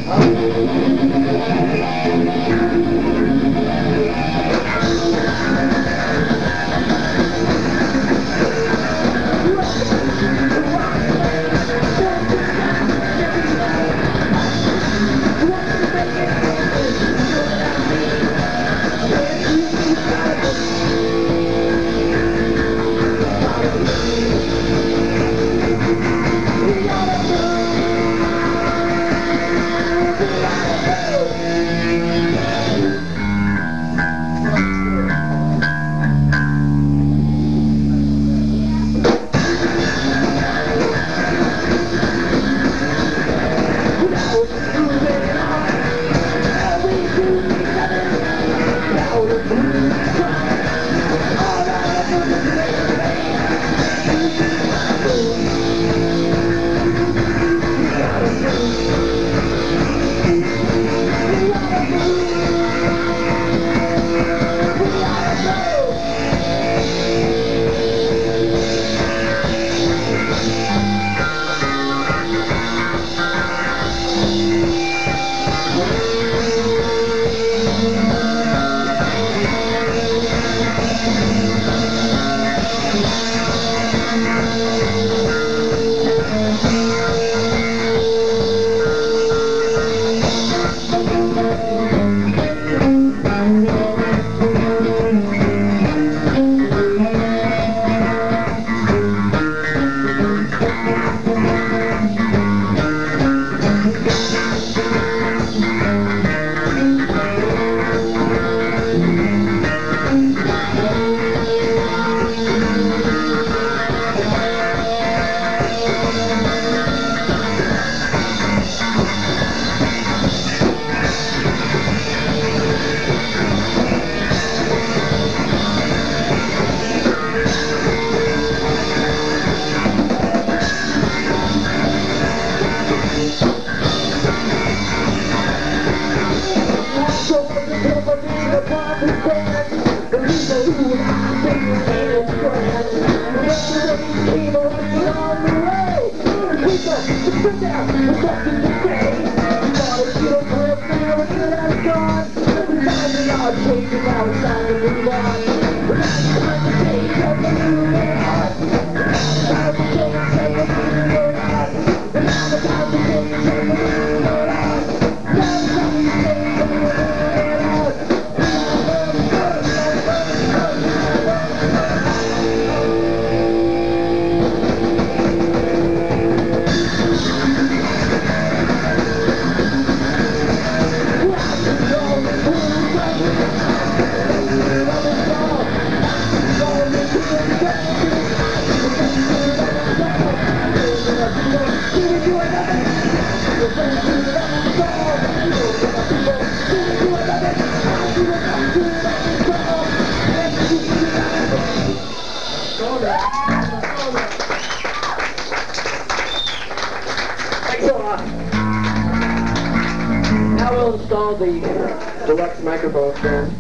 Now we'll install the deluxe microphone stand.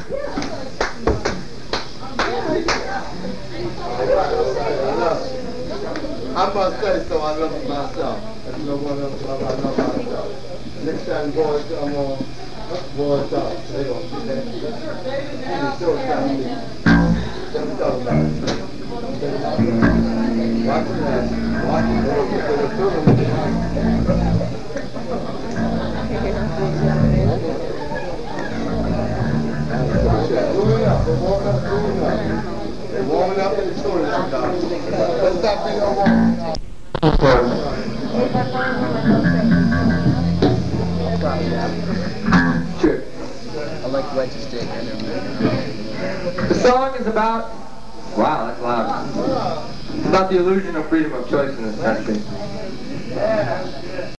I must say so, I love myself. There's no one else love I love myself. Next time boys come on, boys talk. They gonna see that. It's so time. Them talk about it. Watch that. Watch They're warming up in the storage house. Let's stop being on Sure. I like wedge stick. The song is about... Wow, that's loud. It's about the illusion of freedom of choice in this country.